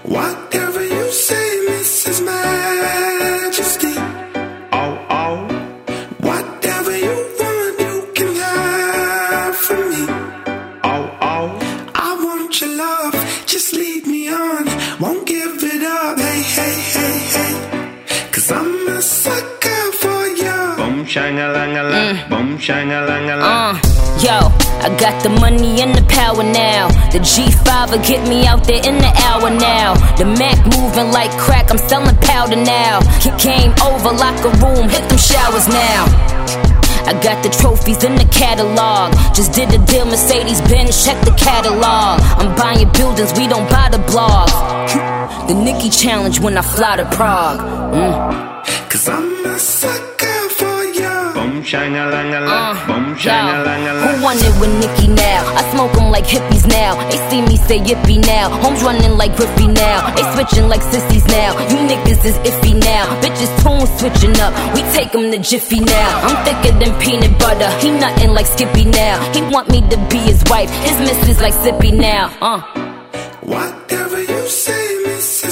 Whatever you say, Mrs. Majesty. Oh, oh. Whatever you want, you can have from me. Oh, oh. I want your love, just lead me on. Won't give it up, hey, hey, hey, hey. 'Cause I'm a sucker for you. Boom, shang-a-lang-a-la. Boom, shang-a-lang-a-la. Yo, I got the money and the power now. The G5 will get me out there in the hour now. The Mac moving like crack, I'm selling powder now. Came over, locker room, hit them showers now. I got the trophies in the catalog. Just did a deal, Mercedes-Benz, check the catalog. I'm buying buildings, we don't buy the blogs. The Nicki challenge when I fly to Prague. 'Cause I'm a sucker for you. Boom, shang-a-lang-a-la. Boom, shang-a-lang-a-la. Who wanted with Nicki now? I smoke them like hippies now. They see me say yippee now. Homes running like Griffey now. They switching like sissies now. You niggas is iffy now. Bitches tone switching up. We take them to Jiffy now. I'm thicker than peanut butter. He nothing like Skippy now. He want me to be his wife. His missus like Sippy now. Whatever you say, Mrs.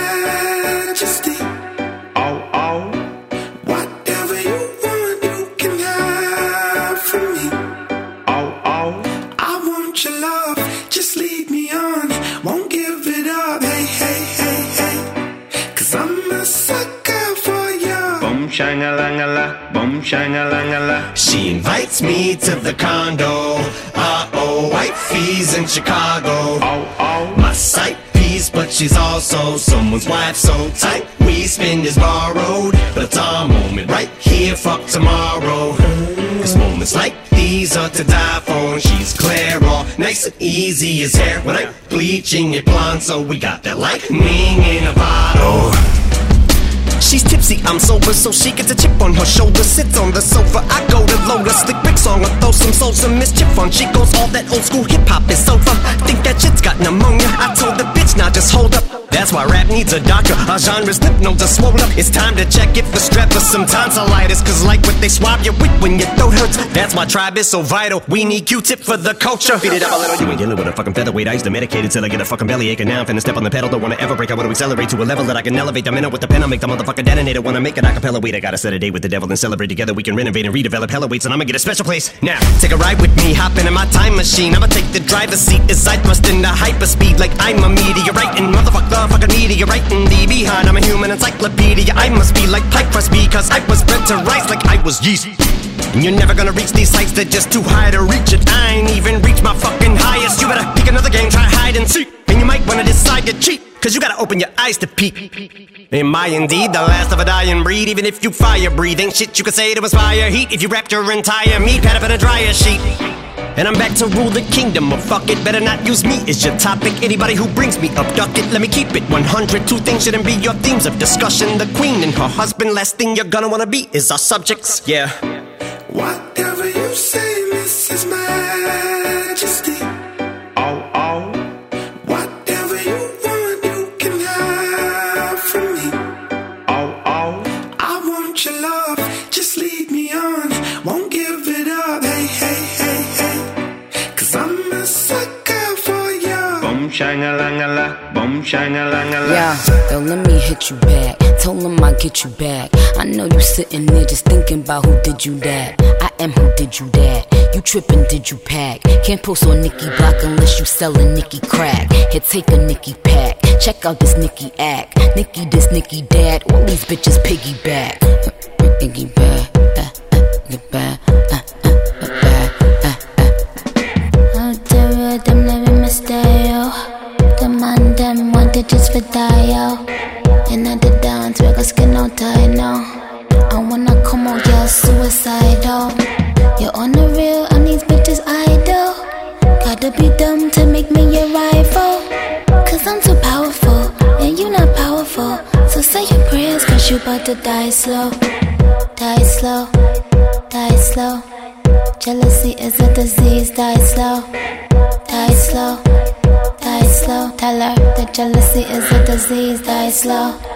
Majesty. Oh, oh. Whatever you want, you can have from me. Oh, oh. I want your love, just lead me on. Won't give it up, hey, hey, hey, hey. 'Cause I'm a sucker for you. Boom, shang-a-lang-a-la. Boom, shang-a-lang-a-la. She invites me to the condo. Uh-oh, wifey's in Chicago. Oh, oh. My sight piece, but she's also someone's wife, so tight. We spend is borrowed, but it's our moment right here, fuck tomorrow. 'Cause moments like these are to die for. And she's clear, all nice and easy as hair. When I'm bleaching it blonde, so we got that lightning in a bottle. She's tipsy, I'm sober, so she gets a chip on her shoulder. Sits on the sofa, I go to load a slick Rick song or throw some soul, some mischief on. She goes, all that old school hip hop is so fun. Think that shit's got pneumonia. I told the bitch, now just hold up. That's why rap needs a doctor. Our genre's lymph nodes are swollen up. It's time to check if the strep or some tonsillitis. 'Cause like what they swab you with when your throat hurts. That's why tribe is so vital. We need Q-tip for the culture. Beat it up a little, you ain't dealing with a fucking featherweight. I used to medicate it till I get a fucking bellyache. And now I'm finna step on the pedal. Don't wanna ever break. I wanna accelerate to a level that I can elevate. I'm in it with the pen, I'll make the motherfucker detonator. Wanna make it acapella. Wait, I gotta set a date with the devil and celebrate together. We can renovate and redevelop hella weights, and I'ma get a special place. Now, take a ride with me, hop into my time machine. I'ma take the driver's seat as I thrust into hyperspeed like I'm a meteorite. And motherfuck the fucking meteorite in the behind. I'm a human encyclopedia. I must be like pipe crust because I was bred to rise like I was yeast. And you're never gonna reach these heights, they're just too high to reach it. I ain't even reached my fucking highest. You better pick another game, try hide and seek. And you might wanna decide to cheat, 'cause you gotta open your eyes to peep. Am I indeed the last of a dying breed? Even if you fire breathe, ain't shit you could say to inspire heat. If you wrapped your entire meat, pad up in a dryer sheet. And I'm back to rule the kingdom, or fuck it, better not use me as your topic. Anybody who brings me abduct it, let me keep it 100. Two things shouldn't be your themes of discussion. The queen and her husband, last thing you're gonna wanna be is our subjects, yeah. Whatever you say, Mrs. Majesty. Oh, oh. Whatever you want, you can have from me. Oh, oh. I want your love, just lead me on. Won't give it up, hey, hey, hey, hey. 'Cause I'm a sucker for you. Boom, shang-a-lang-a-la. Boom, shang-a-lang-a-la. Yeah, yo, let me hit you back. Told him I'll get you back. I know you sitting there just thinking about who did you that. I am who did you that. You trippin', did you pack? Can't post on Nicki Block unless you sellin' Nicki crack. Here, take a Nicki pack. Check out this Nicki act. Nicki this, Nicki that. All these bitches piggyback. Nicki back, get back, Out the rhythm, let me mistake. The man them want it just for die. And at the dance, we got skin out tight now. I wanna come out, yeah, suicidal. You're on the real, and these bitches idle. Gotta be dumb to make me your rival. 'Cause I'm too powerful, and you not powerful. So say your prayers, 'cause you about to die slow. Die slow, die slow. Jealousy is a disease, die slow. Die slow, die slow. Tell her that jealousy is a disease, die slow.